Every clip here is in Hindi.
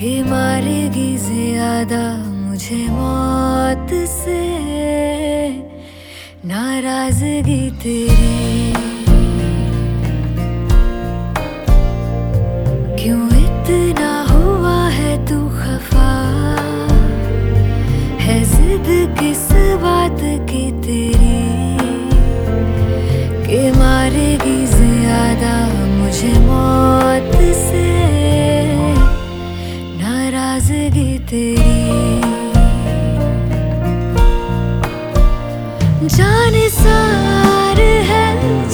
कि मारेगी ज्यादा मुझे मौत से नाराजगी तेरी। क्यों इतना हुआ है तू खफा, है जिद किस बात की तेरी कि मारेगी ज्यादा मुझे मौत से नाराजगी तेरी। जानिसार है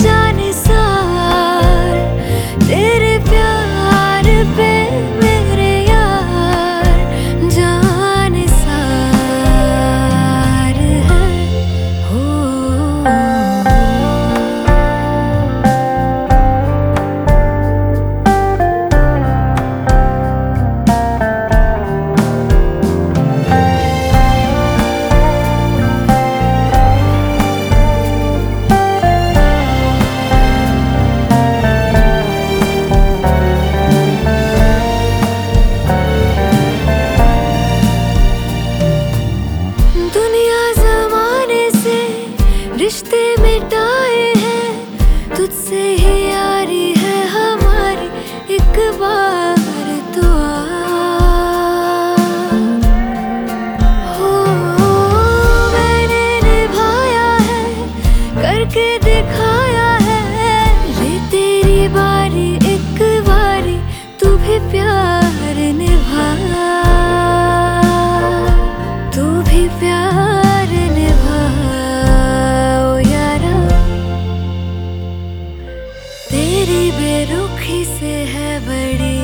जानिसार तेरे प्यार पे मेरे यार, जानिसार है हो। रिश्ते मिटाए हैं तुझसे ही यारी है हमारी, एक बार तो हो। मैंने निभाया है करके दिखाया है, ले तेरी बारी एक बारी तू भी प्यार निभा, तू भी प्यार निभा। तेरी बेरुखी से है बड़ी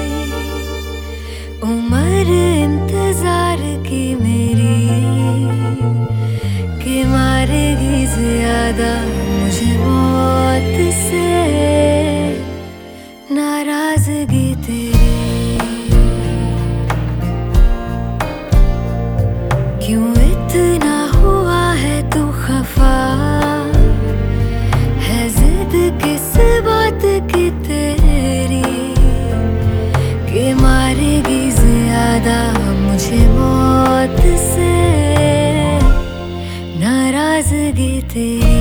उम्र इंतजार की मेरी, कि मारेगी ज्यादा मुझे मौत से नाराजगी तेरी। क्यों इतना हुआ है तू खफा, है जिद किस बात की तेरी कि मारेगी ज्यादा मुझे मौत से नाराजगी तेरी।